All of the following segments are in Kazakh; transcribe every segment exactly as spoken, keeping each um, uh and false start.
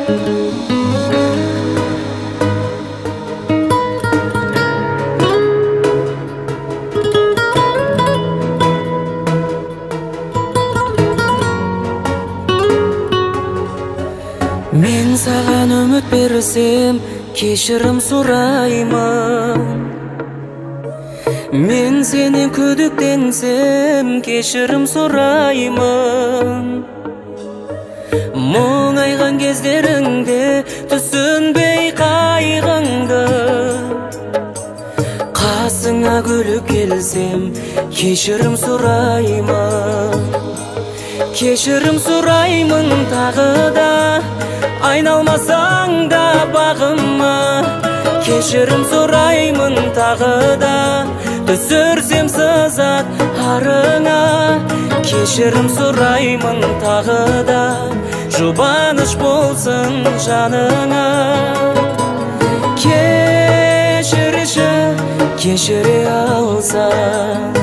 Мен саған үміт берсем, кешірім сұраймын. Мен сенен күдіктенсем, кешірім сұраймын. Мұңайған кездеріңде түсінбей қайғыңды, қасыңа күліп келсем, кешірім сұраймын. Кешірім сұраймын тағы да, айналмасаң да бағыма. Кешірім сұраймын тағы да, түсірсем сызат арыңа. Кешірім сұраймын тағы да, жұбаныш болсын жаныңа. Кешірші, кешіре алсаң.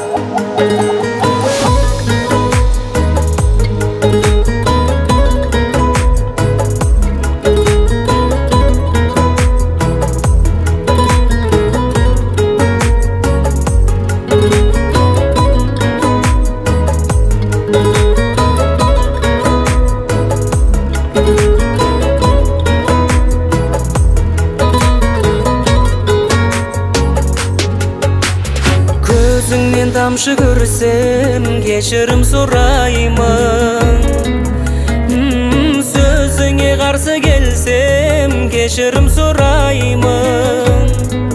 Көзіңнен тамшы көрсем, кешірім сұраймын. Сөзіңе қарсы келсем, кешірім сұраймын.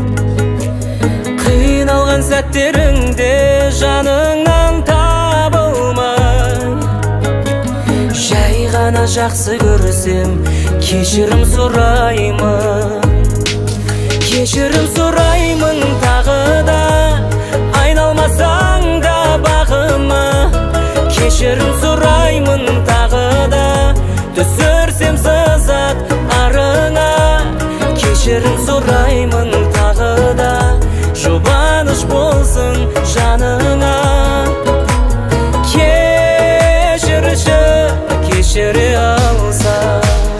Қиналған сәттеріңде жаныңнан табылмай, жай ғана жақсы көрсем, кешірім сұраймын. Кешірім сұраймын тағы да, айналмасаң да бағыма. Кешірім сұраймын тағы да, түсірсем сызат арыңа. Кешірім сұраймын тағы да, жұбаныш болсын жаныңа. Кешірші, кешіре алсаң.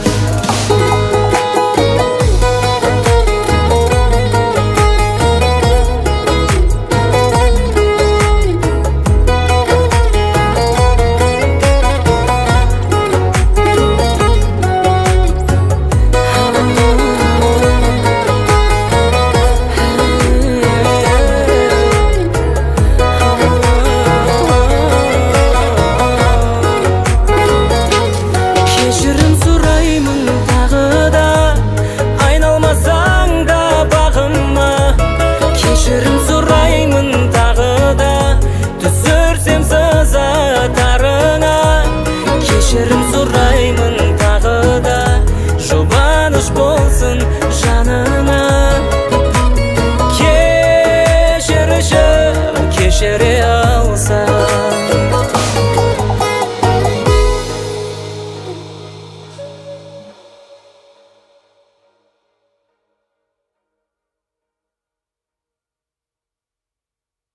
Кешірім сұраймын тағы да, түсірсем сызат арыңа. Кешірім сұраймын тағы да, жұбаныш болсын жаныңа. Кешірші, кешіре